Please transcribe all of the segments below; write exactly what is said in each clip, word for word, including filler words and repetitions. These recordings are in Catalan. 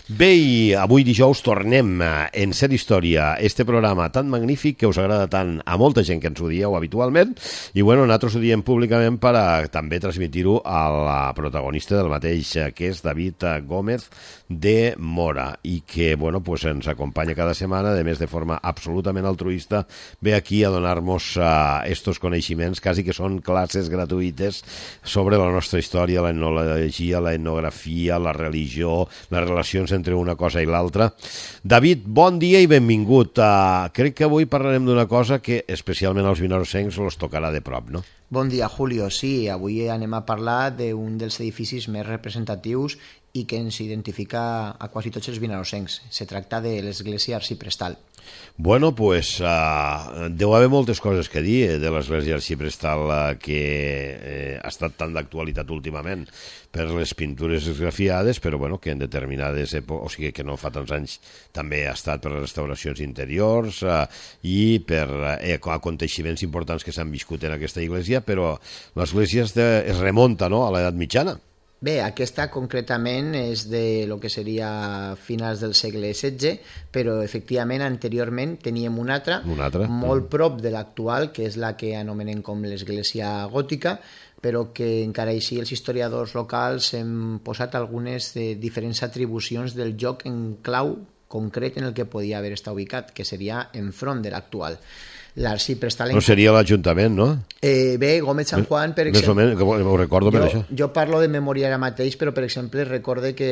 Bé, i avui dijous tornem en Ser Història, este programa tan magnífic que us agrada tant a molta gent que ens ho dieu habitualment, i bueno, nosaltres ho diem públicament per a també transmitir-ho a la protagonista del mateix, que és David Gómez de Mora, i que, bueno, pues ens acompanya cada setmana, a més de forma absolutament altruista, ve aquí a donar-nos uh, estos coneixements, quasi que són classes gratuïtes sobre la nostra història, la etnologia, la etnografia, la religió, les relacions entre una cosa i l'altra. David, bon dia i benvingut. Uh, crec que avui parlarem d'una cosa que especialment als vinarosencs els tocarà de prop, no? Bon dia, Julio. Sí, avui anem a parlar d'un dels edificis més representatius i que ens identifica a quasi tots els vinarosencs. Se tracta de l'església arxiprestal. Bueno, pues uh, deu haver moltes coses que dir de l'església arxiprestal uh, que eh, ha estat tan d'actualitat últimament per les pintures esgrafiades, però bueno, que en determinades èpoques, o sigui que no fa tants anys, també ha estat per les restauracions interiors uh, i per eh, aconteixements importants que s'han viscut en aquesta església, però l'església es, de, es remunta, no?, a l'edat mitjana. Bé, aquesta concretament és de lo que seria finals del segle setze, però efectivament anteriorment teníem una altra, una altra? molt mm. prop de l'actual, que és la que anomenem com l'església gòtica, però que encara així els historiadors locals hem posat algunes de diferents atribucions del lloc en clau concret en el que podia haver estat ubicat, que seria enfront de l'actual. L'arxiprestal... No seria l'Ajuntament, no? Eh, bé, Gómez San Juan, per exemple... Més o menys, ho recordo per jo, això. Jo parlo de memòria ara mateix, però, per exemple, recorde que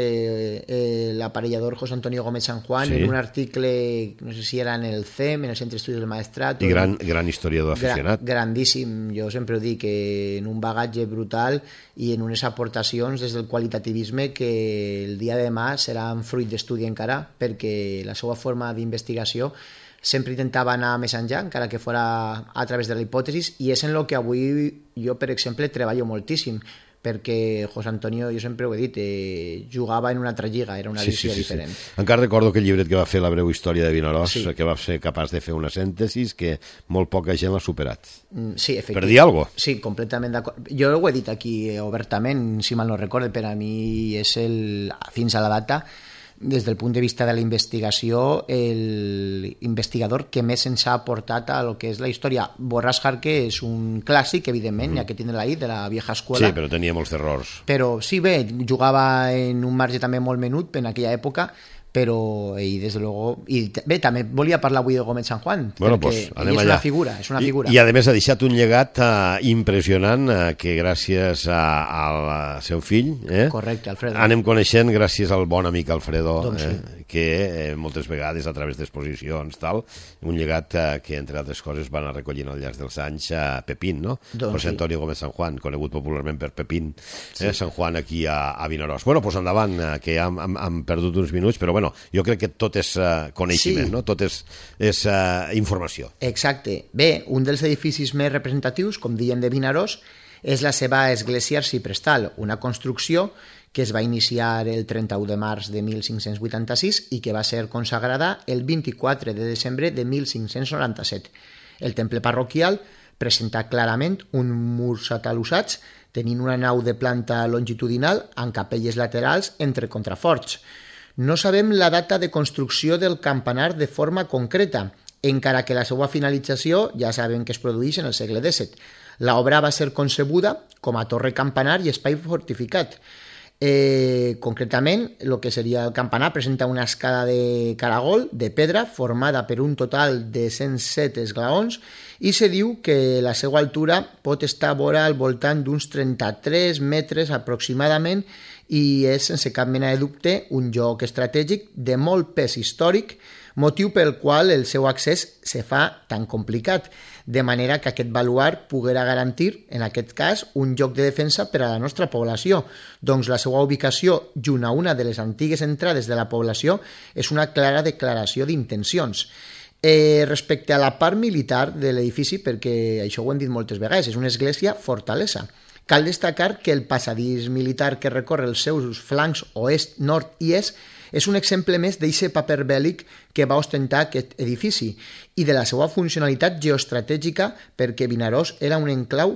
eh, l'aparellador José Antonio Gómez San Juan, sí, en un article, no sé si era en el C E M, en el Centre d'Estudis del Maestrat... I gran, gran historiador aficionat. Gran, grandíssim, jo sempre ho dic, que en un bagatge brutal i en unes aportacions des del qualitativisme que el dia de demà seran fruit d'estudi encara, perquè la seva forma d'investigació sempre intentava anar més enllà, encara que fora a través de la hipòtesis, i és en el que avui jo, per exemple, treballo moltíssim, perquè José Antonio, jo sempre ho he dit, eh, jugava en una altra lliga, era una sí, visió sí, sí, diferent. Sí. Encara recordo aquell llibret que va fer La breu història de Vinaròs, sí, que va ser capaç de fer una síntesi que molt poca gent l'ha superat. Sí, efectivament. Per dir alguna cosa? Sí, completament d'acord. Jo ho he dit aquí obertament, si mal no recorde, per a mi és el, fins a la data, des del punt de vista de la investigació, el investigador que més ens ha aportat a lo que és la història. Borràs Jarque és un clàssic, evidentment, mm. ja que tindre la I, de la vieja escuela. Sí, però tenia molts errors. Però sí, bé, jugava en un marge també molt menut en aquella època, però i des de luego i bé, també volia parlar avui de Gómez San Juan, bueno, perquè pues, anem és allà. una figura, és una figura. I, i a més ha deixat un llegat uh, impressionant uh, que gràcies a, al seu fill eh, correcte, Alfredo, anem coneixent gràcies al bon amic Alfredo, doncs, eh, sí, que eh, moltes vegades a través d'exposicions tal, un llegat uh, que entre altres coses van a recollint al llarg dels anys a uh, Pepín, no? Doncs, José Antonio Gómez San Juan, conegut popularment per Pepín, sí, eh, San Juan aquí a, a Vinaròs. Bueno, doncs endavant, uh, que hem, hem, hem perdut uns minuts, però bueno, jo crec que tot és uh, coneixement, sí, no? Tot és, és uh, informació. Exacte. Bé, un dels edificis més representatius, com diem, de Vinaròs, és la seva església arxiprestal, una construcció que es va iniciar el trenta-u de març de mil cinc-cents vuitanta-sis i que va ser consagrada el vint-i-quatre de desembre de mil cinc-cents noranta-set. El temple parroquial presenta clarament un murs atalussats, tenint una nau de planta longitudinal amb capelles laterals entre contraforts. No sabem la data de construcció del campanar de forma concreta, encara que la seva finalització ja sabem que es produeix en el segle disset. L'obra va ser concebuda com a torre campanar i espai fortificat. Eh, concretament, el que seria el campanar presenta una escala de caragol de pedra formada per un total de cent set esglaons i se diu que la seva altura pot estar vora al voltant d'uns trenta-tres metres aproximadament i és, sense cap mena de dubte, un lloc estratègic de molt pes històric, motiu pel qual el seu accés se fa tan complicat, de manera que aquest baluard poguera garantir, en aquest cas, un lloc de defensa per a la nostra població. Doncs la seva ubicació junt a una de les antigues entrades de la població és una clara declaració d'intencions. Eh, respecte a la part militar de l'edifici, perquè això ho hem dit moltes vegades, és una església fortalesa. Cal destacar que el passadís militar que recorre els seus flancs oest, nord i est és un exemple més d'eixe paper bèl·lic que va ostentar aquest edifici i de la seva funcionalitat geoestratègica perquè Vinaròs era un enclau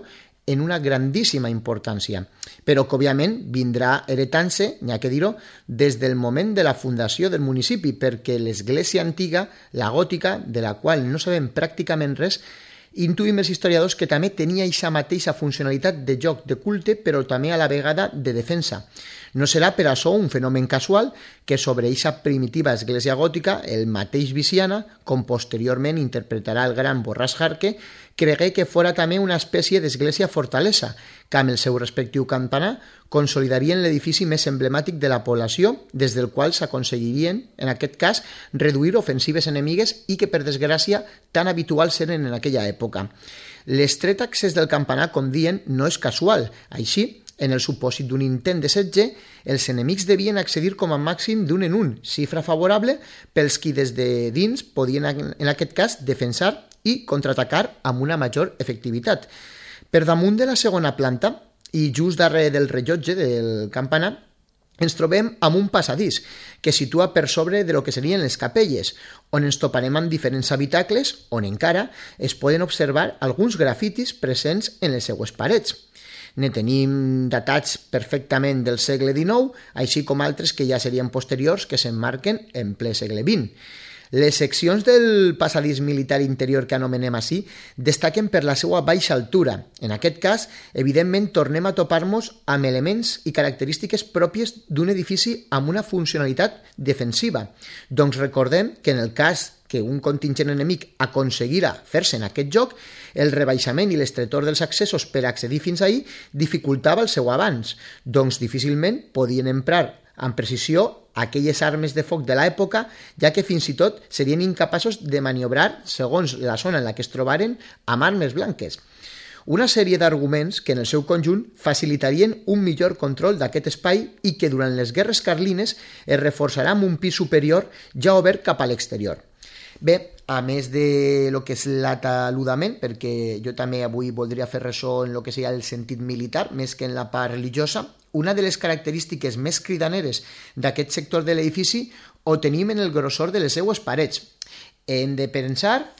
en una grandíssima importància, però que òbviament vindrà heretant-se, n'hi ha que dir-ho, des del moment de la fundació del municipi, perquè l'església antiga, la gòtica, de la qual no sabem pràcticament res, intuïm els historiadors que també tenia aquesta mateixa funcionalitat de joc de culte, però també a la vegada de defensa. No serà per això un fenomen casual que sobre aquesta primitiva església gòtica el mateix Viciana, com posteriorment interpretarà el gran Borràs Jarque, cregué que fora també una espècie d'església fortalesa, que amb el seu respectiu campanar consolidarien l'edifici més emblemàtic de la població, des del qual s'aconseguirien, en aquest cas, reduir ofensives enemigues i que, per desgràcia, tan habituals eren en aquella època. L'estret accés del campanar, com dient, no és casual. Així, en el supòsit d'un intent de setge, els enemics devien accedir com a màxim d'un en un, xifra favorable pels qui des de dins podien, en aquest cas, defensar i contraatacar amb una major efectivitat. Per damunt de la segona planta, i just darrere del rellotge del campanar, ens trobem amb un passadís que situa per sobre de lo que serien les capelles, on ens toparem amb diferents habitacles, on encara es poden observar alguns grafitis presents en les seues parets. Ne tenim datats perfectament del segle dinou, així com altres que ja serien posteriors que s'emmarquen en ple segle vint. Les seccions del passadís militar interior que anomenem així destaquen per la seva baixa altura. En aquest cas, evidentment, tornem a topar-nos amb elements i característiques pròpies d'un edifici amb una funcionalitat defensiva. Doncs recordem que en el cas que un contingent enemic aconseguira fer-se en aquest joc, el rebaixament i l'estretor dels accessos per accedir fins ahí dificultava el seu avanç, doncs difícilment podien emprar amb precisió aquelles armes de foc de l'època, ja que fins i tot serien incapaços de maniobrar, segons la zona en la que es trobaren, amb armes blanques. Una sèrie d'arguments que en el seu conjunt facilitarien un millor control d'aquest espai i que durant les guerres carlines es reforçarà amb un pis superior ja obert cap a l'exterior. Bé, a més de lo que és l'ataludament, perquè jo també avui voldria fer ressò en lo que seria el sentit militar, més que en la part religiosa, una de les característiques més cridaneres d'aquest sector de l'edifici ho tenim en el grossor de les seues parets. Hem de pensar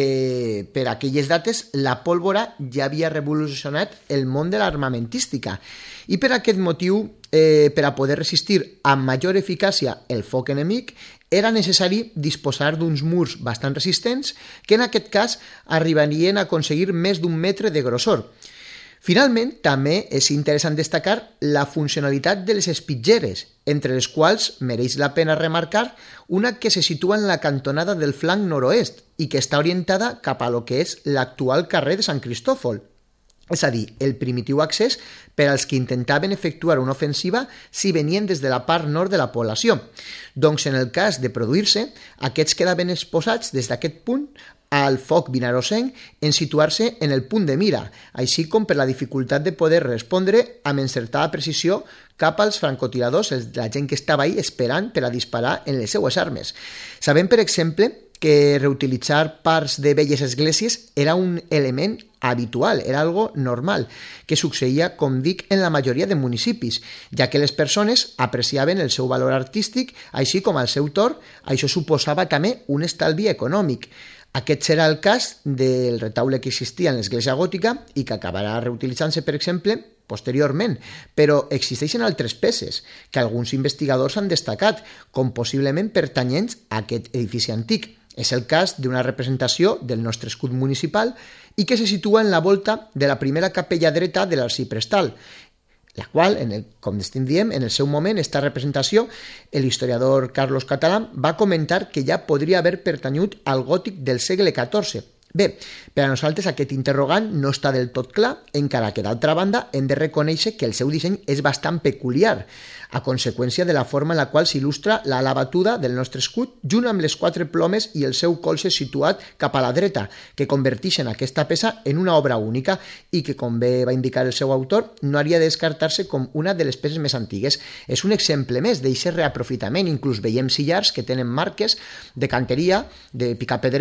que per aquelles dates la pólvora ja havia revolucionat el món de l'armamentística i per aquest motiu, eh, per a poder resistir amb major eficàcia el foc enemic, era necessari disposar d'uns murs bastant resistents que en aquest cas arribarien a aconseguir més d'un metre de grossor. Finalment, també és interessant destacar la funcionalitat de les espitgeres, entre les quals mereix la pena remarcar una que se situa en la cantonada del flanc nord-oest i que està orientada cap a lo que és l'actual carrer de Sant Cristòfol. És a dir, el primitiu accés per als que intentaven efectuar una ofensiva si venien des de la part nord de la població. Doncs en el cas de produir-se, aquests quedaven exposats des d'aquest punt al foc vinarosenc en situar-se en el punt de mira, així com per la dificultat de poder respondre amb encertada precisió cap als francotiradors, la gent que estava ahí esperant per a disparar en les seues armes. Sabem, per exemple, que reutilitzar parts de velles esglésies era un element habitual, era algo normal, que succeïa, com dic, en la majoria de municipis, ja que les persones apreciaven el seu valor artístic, així com al seu torn, això suposava també un estalvi econòmic. Aquest serà el cas del retaule que existia en l'església gòtica i que acabarà reutilitzant-se, per exemple, posteriorment, però existeixen altres peces que alguns investigadors han destacat com possiblement pertanyents a aquest edifici antic. És el cas d'una representació del nostre escut municipal i que se situa en la volta de la primera capella dreta de l'arxiprestal, la qual, en el, com estem dient, en el seu moment, esta representació, l'historiador Carlos Catalán va comentar que ja podria haver pertanyut al gòtic del segle catorze. Bé, per a nosaltres aquest interrogant no està del tot clar, encara que d'altra banda hem de reconèixer que el seu disseny és bastant peculiar, a conseqüència de la forma en la qual s'il·lustra l'ala batuda del nostre escut, junt amb les quatre plomes i el seu colze situat cap a la dreta, que converteixen aquesta peça en una obra única i que, com bé va indicar el seu autor, no hauria de descartar-se com una de les peces més antigues. És un exemple més d'aquest reaprofitament, inclús veiem sillars que tenen marques de canteria, de picapedrer,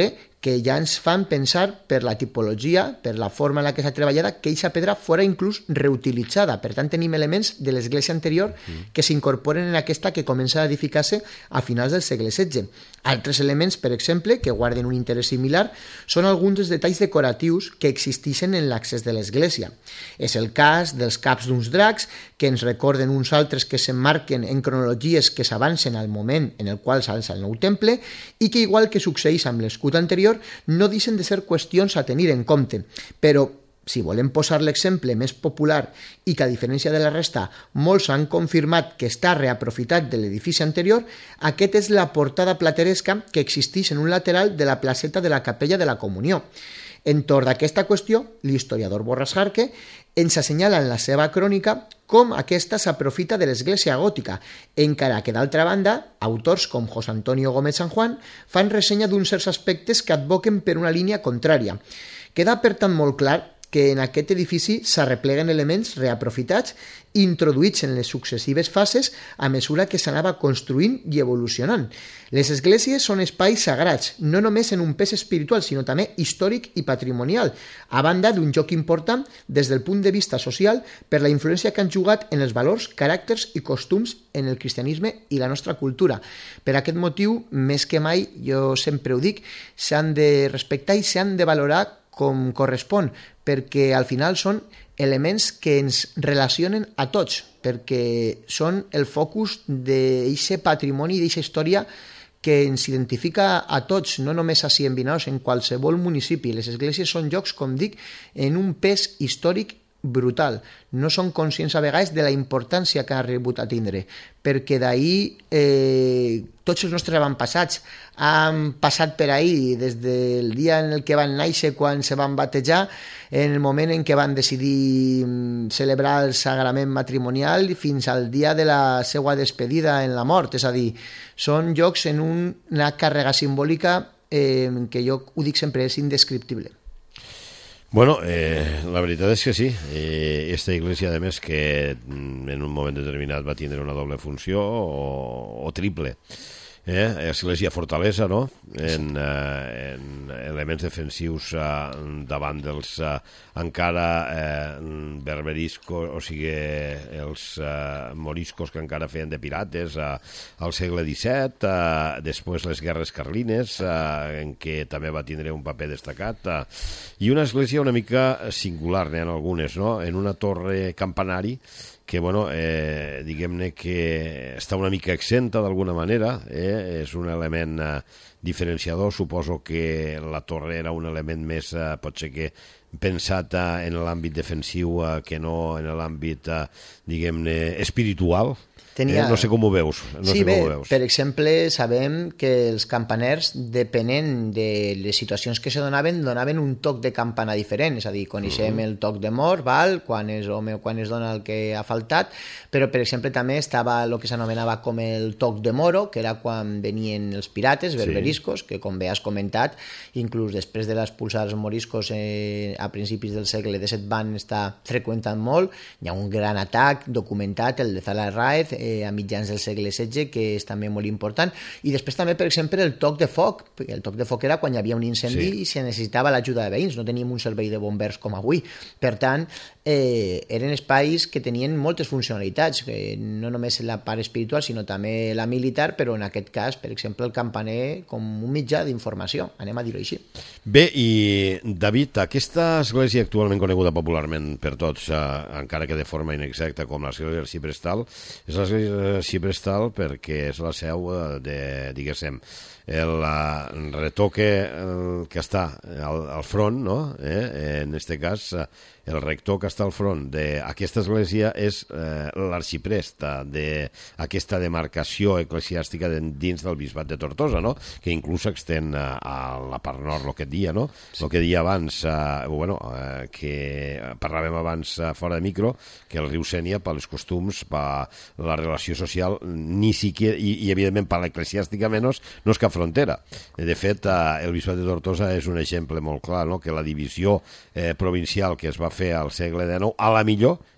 que ja ens fan pensar per la tipologia, per la forma en la que s'ha treballat, que aquesta pedra fora inclús reutilitzada. Per tant, tenim elements de l'església anterior que s'incorporen en aquesta que comença a edificar-se a finals del segle setze. Altres elements, per exemple, que guarden un interès similar, són alguns dels detalls decoratius que existeixen en l'accés de l'església. És el cas dels caps d'uns dracs, que ens recorden uns altres que s'emmarquen en cronologies que s'avancen al moment en el qual s'alça el nou temple i que, igual que succeeix amb l'escut anterior, no deixen de ser qüestions a tenir en compte. Però, si volem posar l'exemple més popular i que, a diferència de la resta, molts han confirmat que està reaprofitat de l'edifici anterior, aquest és la portada plateresca que existeix en un lateral de la placeta de la Capella de la Comunió. Entorn d'aquesta qüestió, l'historiador Borràs Jarque ens assenyala en la seva crònica com aquesta s'aprofita de l'església gòtica, encara que, d'altra banda, autors com José Antonio Gómez San Juan fan ressenya d'uns certs aspectes que advoquen per una línia contrària. Queda, per tant, molt clar que en aquest edifici s'arrepleguen elements reaprofitats introduïts en les successives fases a mesura que s'anava construint i evolucionant. Les esglésies són espais sagrats, no només en un pes espiritual, sinó també històric i patrimonial, a banda d'un joc important des del punt de vista social per la influència que han jugat en els valors, caràcters i costums en el cristianisme i la nostra cultura. Per aquest motiu, més que mai, jo sempre ho dic, s'han de respectar i s'han de valorar com correspon, perquè al final són elements que ens relacionen a tots, perquè són el focus d'aquest patrimoni i d'aquesta història que ens identifica a tots, no només a Cien Vinaros, en qualsevol municipi. Les esglésies són llocs, com dic, en un pes històric brutal. No són conscients a vegades de la importància que ha rebut a tindre, perquè d'ahir eh, tots els nostres avantpassats han passat per ahir, des del dia en el que van néixer, quan se van batejar, en el moment en què van decidir celebrar el sagrament matrimonial, fins al dia de la seva despedida en la mort. És a dir, són llocs en un, una càrrega simbòlica eh, que jo ho dic sempre, és indescriptible. Bueno, eh, la veritat és que sí. Eh, esta iglesia, a més, que en un moment determinat va tindre una doble funció o, o triple. Eh? Església fortalesa, no? En, eh, en elements defensius eh, davant dels eh, encara eh, berberiscos, o sigui, els eh, moriscos que encara feien de pirates eh, al segle disset, eh, després les guerres carlines, eh, en què també va tindre un paper destacat, eh, i una església una mica singular, n'hi ha algunes, no? En una torre campanari que, bueno, eh, diguem-ne que està una mica exenta d'alguna manera, eh? És un element eh, diferenciador. Suposo que la torre era un element més, eh, potser que pensat eh, en l'àmbit defensiu eh, que no en l'àmbit, eh, diguem-ne, espiritual. Tenia... Eh? No sé com ho veus. No sí, sé bé, com ho veus. Per exemple, sabem que els campaners, depenent de les situacions que se donaven, donaven un toc de campana diferent. És a dir, coneixem uh -huh. el toc de mort, val? Quan és home o quan es dona el que ha faltat, però, per exemple, també estava el que s'anomenava com el toc de moro, que era quan venien els pirates, berberiscos, sí. que, com bé has comentat, inclús després de l'expulsar els moriscos eh, a principis del segle disset van estar freqüentant molt. Hi ha un gran atac documentat, el de Zala Raez, eh, a mitjans del segle setze, que és també molt important. I després també, per exemple, el toc de foc. El toc de foc era quan hi havia un incendi sí. i se necessitava l'ajuda de veïns. No teníem un servei de bombers com avui. Per tant, eh, eren espais que tenien moltes funcionalitats, que no només la part espiritual, sinó també la militar, però en aquest cas, per exemple, el campaner com un mitjà d'informació. Anem a dir-ho així. Bé, i David, aquesta església actualment coneguda popularment per tots, eh, encara que de forma inexacta, com l'església del Ciprestal, és l'església Ciprestal perquè és la seu de, diguéssim, el retoque que està al, al front, no? Eh? En aquest cas, el rector que està al front d'aquesta església és eh, l'arxiprest d'aquesta demarcació eclesiàstica dins del bisbat de Tortosa, no? Que inclús s'extén a, a la part nord, el que et dia, no? Sí. El que dia abans, eh, bueno, eh, que parlàvem abans eh, fora de micro, que el riu Sénia, per els costums, per la relació social, ni siquiera, i, i evidentment per l'eclesiàstica menys, no és cap frontera. De fet, eh, el bisbat de Tortosa és un exemple molt clar, no? Que la divisió eh, provincial que es va fer al segle dinou, a la millor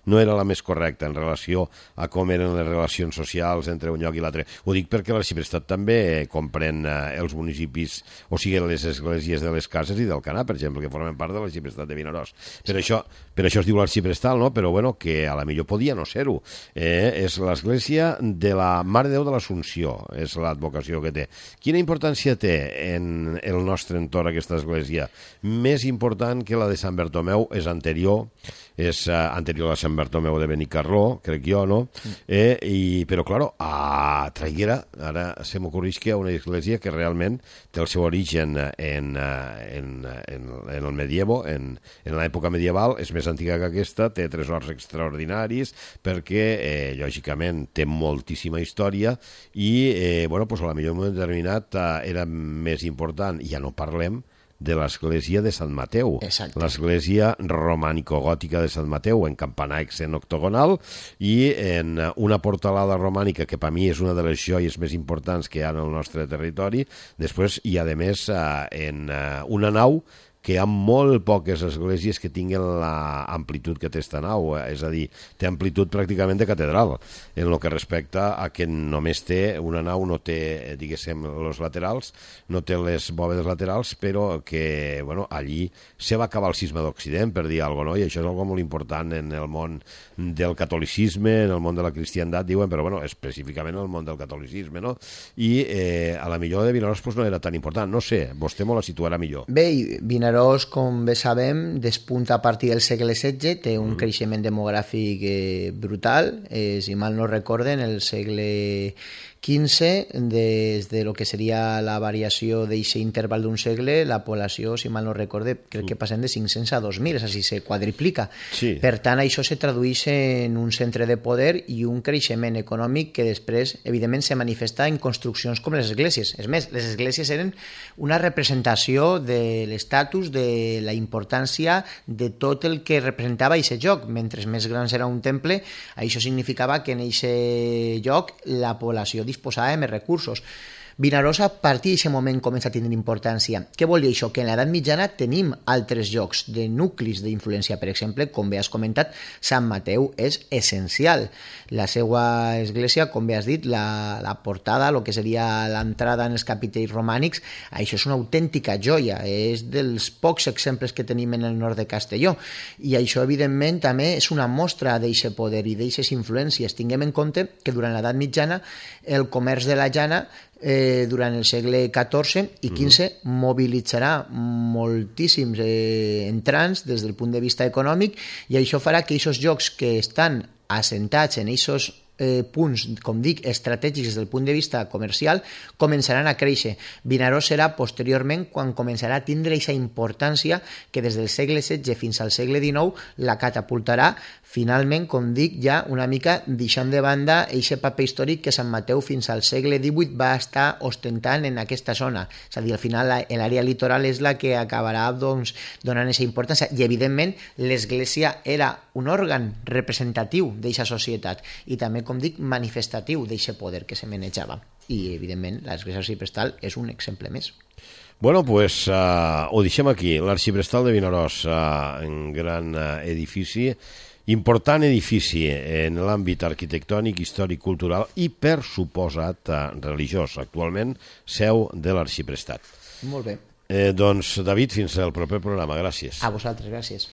no era la més correcta en relació a com eren les relacions socials entre un lloc i l'altre. Ho dic perquè l'arxiprestat també comprèn eh, els municipis, o sigui, les esglésies de les Cases i del Canà, per exemple, que formen part de l'arxiprestat de Vinaròs. Per això, per això es diu l'arxiprestal, no? Però bueno, que a la millor podia no ser-ho. Eh, és l'església de la Mare de Déu de l'Assumpció, és l'advocació que té. Quina importància té en el nostre entorn aquesta església? Més important que la de Sant Bartomeu, és anterior, és uh, anterior a Sant Bartomeu de Benicarló, crec jo, no? Eh, i, però, claro, a Traiguera, ara se m'ocorreix que hi ha una església que realment té el seu origen en, en, en, en el medievo, en, en l'època medieval, és més antiga que aquesta, té tresors extraordinaris, perquè, eh, lògicament, té moltíssima història i, eh, bueno, pues, a la millor moment determinat eh, era més important, ja no parlem, de l'església de Sant Mateu. Exacte. L'església romànico-gòtica de Sant Mateu, en campanar en octogonal i en una portalada romànica que per mi és una de les joies més importants que hi ha en el nostre territori. Després hi ha, a més, en una nau que hi ha molt poques esglésies que tinguin l'amplitud que té esta nau, és a dir, té amplitud pràcticament de catedral, en el que respecta a que només té, una nau no té, diguéssim, els laterals, no té les bòvedes laterals, però que, bueno, allí se va acabar el cisma d'Occident, per dir alguna cosa, no? I això és algo molt important en el món del catolicisme, en el món de la cristiandat, diuen, però, bueno, específicament en el món del catolicisme, no? I eh, a la millor de Vinaròs pues, no era tan important, no sé, vostè me la situarà millor. Bé, Vinaròs Vinaròs, com bé sabem, despunta a partir del segle setze, té un mm. creixement demogràfic eh, brutal, eh, si mal no recorden, el segle quinze, des de lo que seria la variació d'aquest interval d'un segle, la població, si mal no recorde, crec que passem de cinc-cents a dos mil, és a dir, se quadriplica. Sí. Per tant, això se tradueix en un centre de poder i un creixement econòmic que després, evidentment, se manifesta en construccions com les esglésies. És més, les esglésies eren una representació de l'estatus, de la importància de tot el que representava aquest lloc. Mentre més gran era un temple, això significava que en aquest lloc la població disposava de més recursos. Vinaròs a partir d'aquest moment comença a tenir importància. Què vol dir això? Que en l'edat mitjana tenim altres llocs de nuclis d'influència. Per exemple, com bé has comentat, Sant Mateu és essencial. La seva església, com bé has dit, la, la portada, el que seria l'entrada en els capitells romànics, això és una autèntica joia. És dels pocs exemples que tenim en el nord de Castelló. I això, evidentment, també és una mostra d'aquest poder i d'aquestes influències. Tinguem en compte que durant l'edat mitjana el comerç de la llana Eh, durant el segle catorze i quinze mm. mobilitzarà moltíssims eh, entrants des del punt de vista econòmic i això farà que aquests llocs que estan assentats en aquests eh, punts, com dic, estratègics des del punt de vista comercial, començaran a créixer. Vinaròs serà posteriorment quan començarà a tindre aquesta importància que des del segle setze fins al segle dinou la catapultarà finalment, com dic, ja una mica deixant de banda aquest paper històric que Sant Mateu fins al segle divuit va estar ostentant en aquesta zona. És a dir, al final l'àrea litoral és la que acabarà doncs, donant aquesta importància i, evidentment, l'església era un òrgan representatiu d'aquesta societat i també, com dic, manifestatiu d'aquest poder que se manejava. I, evidentment, l'església arxiprestal és un exemple més. Bueno, pues uh, ho deixem aquí. L'arxiprestal de Vinaròs, uh, en gran uh, edifici, important edifici en l'àmbit arquitectònic, històric, cultural i, per suposat, religiós. Actualment, seu de l'arxiprestat. Molt bé. Eh, doncs, David, fins al proper programa. Gràcies. A vosaltres, gràcies.